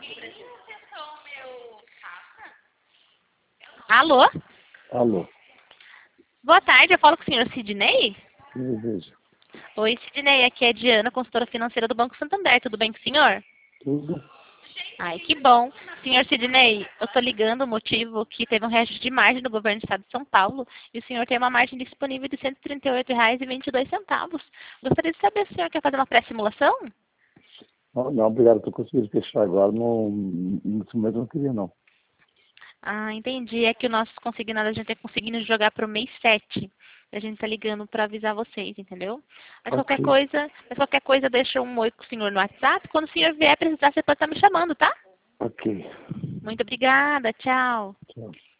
Alô? Alô, Boa tarde, eu falo com o senhor Sidney? me veja. Oi, Sidney, aqui é Diana, consultora financeira do Banco Santander. Tudo bem com o senhor? Tudo? Ai, que bom. Senhor Sidney, eu estou ligando o motivo que teve um reajuste de margem no governo do estado de São Paulo e o senhor tem uma margem disponível de R$ 138,22. Gostaria de saber se o senhor quer fazer uma pré-simulação? Não, não, obrigado, estou conseguindo fechar agora. Não, nesse momento eu não queria, não. Ah, entendi. É que o nosso consignado a gente está conseguindo jogar para o mês 7. A gente está ligando para avisar vocês, entendeu? Ok, Mas qualquer coisa deixa um oi com o senhor no WhatsApp. Quando o senhor vier precisar, você pode estar me chamando, tá? ok. Muito obrigada. Tchau. Tchau.